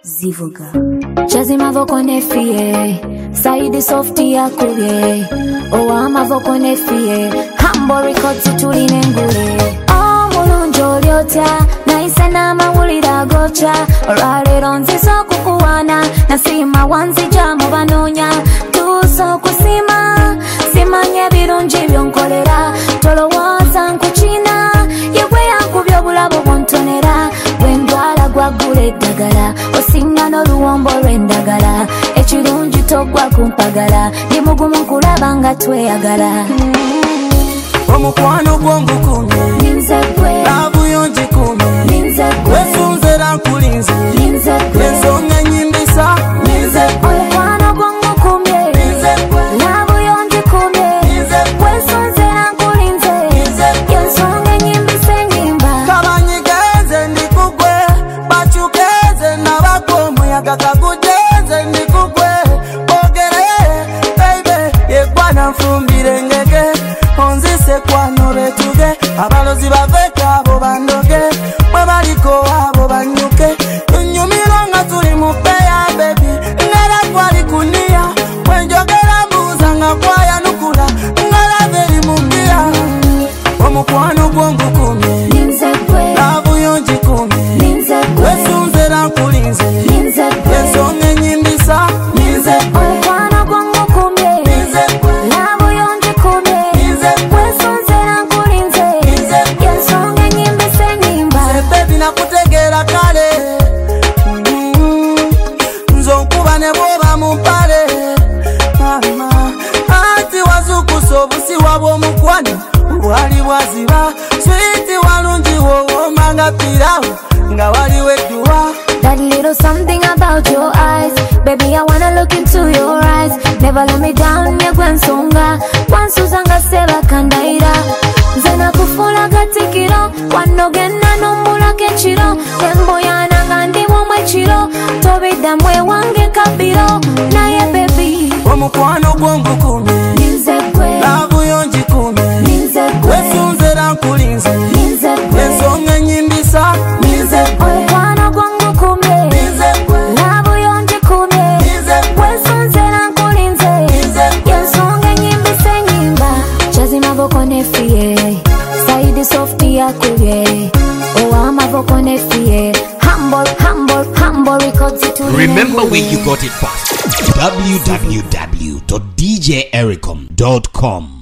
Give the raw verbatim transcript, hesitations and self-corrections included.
zivuga chazima voko nefie Saidi softi ya kubye owa mavoko nefie Hambo records tuline ngule oh mulunjo lyota naise na mawulira gocha olwalero nziso kukuwana nasima wanzija mu banonya tuso kusima simanye birungi byonkolera tolowooza nkuchina yewe yakubye obulabo bwontonera bwendwala gwagula eddagala osinga n'oluwombo lw'endagala ekirungi togwa kumpagala ndi mugumu nkulaba nga tweyagala omukwano gw'ongukumye ninze gwe nabuyonji kumye ninze gwe wesunzera nkulinze ninze gwe ensonga enyimbisa ninze gwe omukwano gw'ongukumye ninze gwe nabuyonji kumye ninze gwe wesunzera nkulinze ensonga enyimbisa enyimba kabanyigeze ndikugwe bacukeze nabako omuyaga kagujeze ndikugwe ogere baby yegwana nfumbire ngege onzise kwano betuge abalozi baveka abo bandoge mwe baliko abo banyuke nyumiro nga tuli mupeya baby ngala kwali kunia wenjogera mbuza nga kwaya nukula ngala veri mumbia omukwano gw'ongukumye ninze gwe nabuyonji kumye ninze gwe wesunzera nkulinze ninze gwe ensonga enyimbisa ninze gwe omukwano gw'ongukumye ninze gwe nabuyonji kumye ninze gwe wesunzera nkulinze ninze gwe ensonga enyimbisa enyimba baby nakutegera kale nzo nkuba ne bwoba mumpale mama ati wazukusa obusiwa bw'omukwano bwali bwaziba switi walungi wowooma nga pirawo nga waliwo edduwa. That little something about your eyes, baby, I wanna look into your eyes. Never let me down, ya gwensonga wansuzanga seba kandaira nzena kufula gatikiro wanogena nomulako ekiro emboyana nga ndimu ekiro tobiddamu ewange kabiro naye baby omukwano gw'ongukumye ninze gwe nabuyonji kumye ninze gwe wesunzera nkulinze ninze gwe ensonga enyimbisa ninze gwe omukwano gw'ongukumye ninze gwe nabuyonji kumye ninze gwe wesunzera nkulinze ensonga enyimbisa enyimba chazimavoko nefie Saidi softi yakubye owamavoko nefie Humble, humble, humble records tuline Remember ngule. where you got it first. w w w dot d j ericom dot com